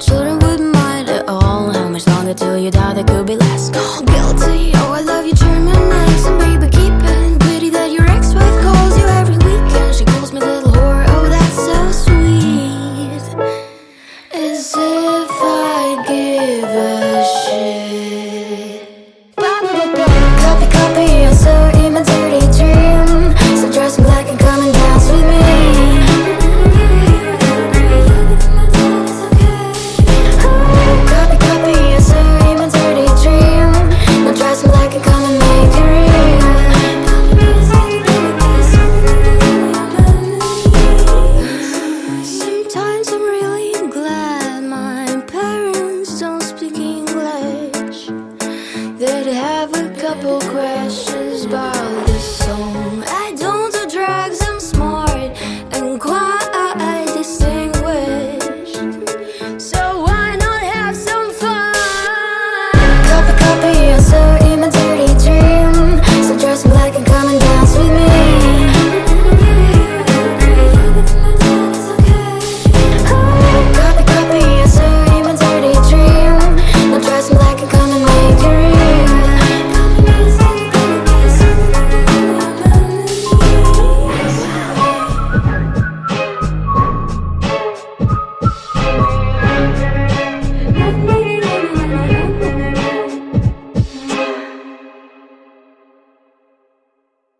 shouldn't put mind at all. How much longer till you die? That could be less. Guilty, oh I love you German names. And baby keep it, pity that your ex-wife calls you every weekend. She calls me little whore, oh that's so sweet. As if I give a shit. Copy, copy, answer in my dirty dream. So dress in black and come and dance with me. Copy, copy, answer in my dirty dream. Now dress in black and come and make it real. Sometimes I'm really glad my parents don't speak English. They'd have a couple questions about